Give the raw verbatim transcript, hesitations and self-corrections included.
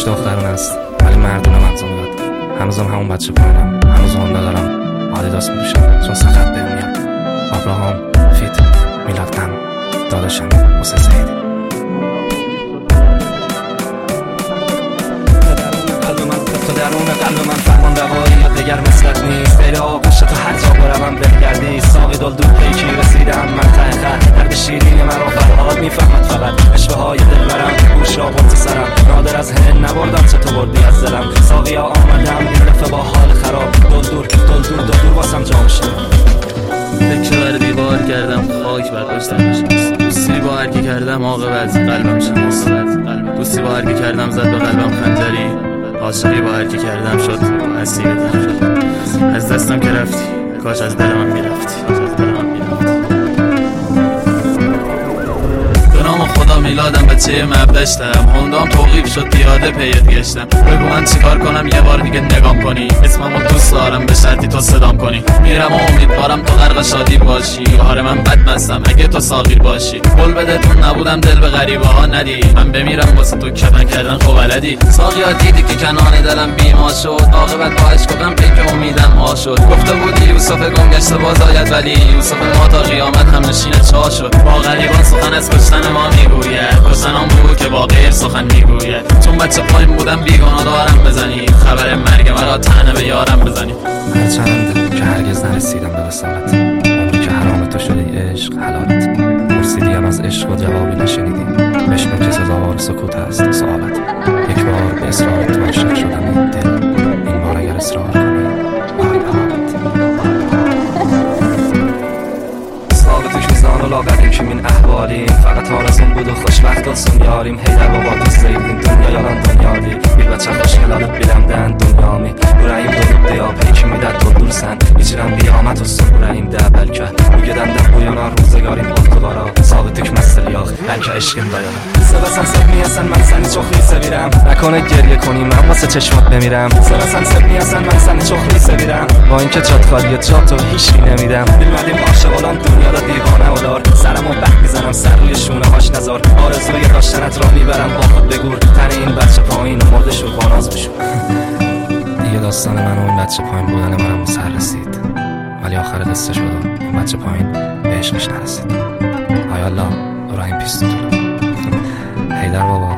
دخترون است ولی مردونه مغزم میاد. هنوزم همون بچه پایینم، هنوز هوندا دارم، آدیداس میپوشم چون سخت بهم میاد. ابراهام، فیت، میلاد غم، داداشم حسین سعیدی. قلب من تا درون قلب من فرمان روایی یا دگر مثلت نیست. غیر آغوش تا هر جا برم بگردی ساقی دل دو پیکی رسیدم من ته خط. درد شیرین مرا فرهاد میفهمد فقط اشوه های دل برم گوش را برد سرم. نادر از هن نبردم چه تو بردی از دلم. ساقیا آمدم این دفعه با حال خراب. دل دور دل دور دل دور واسم جام شد. فکر بر دیوار کردم خاک برداشتم نشست. دوستی با هرکی کردم عاقبت قلبم شکست. دوستی با هرکی کردم زد به قلبم خنجری. عاشقی با هرکی کردم شد حسیبتم شد. از دستم که رفتی کاش از دلم میرفتی. به نام خدا میلادم بچه مبدشتم. هوندام توقیف شد پیاده پیت گشتم. بگو من چیکار کنم یه بار دیگه نگام کنی. اسممو دوست دارم به شرطی تو صدام کنی. میرم و امیدوارم تو غرق شادی باشی. آره من بدمستم اگه تو ساغیر باشی. قول بده تو نبودم دل به غریبه ها ندی. من بمیرم واسه تو کفن کردن خب بلدی. ساقیا دیدی که کنان دلم بیما شد. عاقبت با عشقم پیک امیدم ها شد. گفته بودی یوسف گم گشته باز آید ولی یوسف ما تا قیامت هم نشین چا شد. با غریبان سخن از کشتن ما میگوید. کشتن آن بود که با غیر سخن میگوید. چون بچه پایین بودم بیگناه دارم بزنی. خبر مرگ مرا طعنه به یارم بزنی. هرچند که هرگز نرسیدم به وصالت. اونی که حرام تو شده عشق حلالت. پرسیدیم از عشق و جوابی نشنیدی. بشنو که سزاوار سکوت است سوالت. یک بار به اصرار تو عاشق شدم این دل. این بار اگر اصرار کنی آی حالت. ثابت شوزان و لاغریم که من احوالیم. فقط آرزون بود و خوشبخت و سمیاریم. هی در بابا تو سیدین دنیا یالان دنیا دی. bir بچه خوشگلالت bilemden dünyamı. Yüreğim dolup diyor peki müddet doldursan. İçirem biyamet olsun yüreğim de belki. Bu gedenden bu yana روزگاریم oldulara. Sabit hükmezdir yok belki eşkim dayanır. Sevesen sevmeyesen ben seni çok iyi sevirem. نکنه گریه کنی من واسه چشمات بمیرم. Sevesen sevmeyesen ben seni çok iyi sevirem. با اینکه جات خالیه جات تو هیچکی نمیدم. bilmedim عاشق olan dünyada دیوانه اولار. سرمو بک میزنم سر روی شونه هاش نزار. آرزوی داشتنت را میبرم با خود بگور. تن این بچه پایین مرده شد با ناز بشو. دیگه داستان من و این بچه پایین بودن منم سر رسید. ولی آخر قصه شد و این بچه پایین به عشقش نرسید. آیا الله دورا این پیستو دارم. هیدر بابا